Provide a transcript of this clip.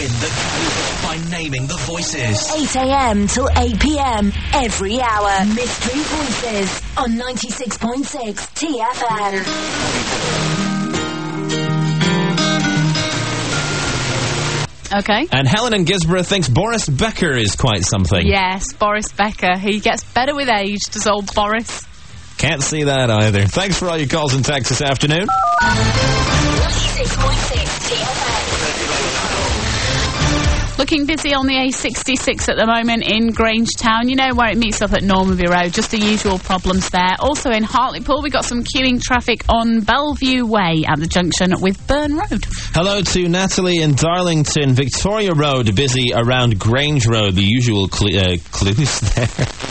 win the category by naming the voices. 8 a.m. till 8 p.m. every hour. Mystery Voices on 96.6 TFM. Okay. And Helen in Gisborough thinks Boris Becker is quite something. Yes, Boris Becker. He gets better with age, does old Boris. Can't see that either. Thanks for all your calls and texts this afternoon. 96.6 TFM. Looking busy on the A66 at the moment in Grangetown. You know where it meets up at Normanby Road. Just the usual problems there. Also in Hartlepool, we got some queuing traffic on Bellevue Way at the junction with Burn Road. Hello to Natalie in Darlington. Victoria Road busy around Grange Road. The usual clues there.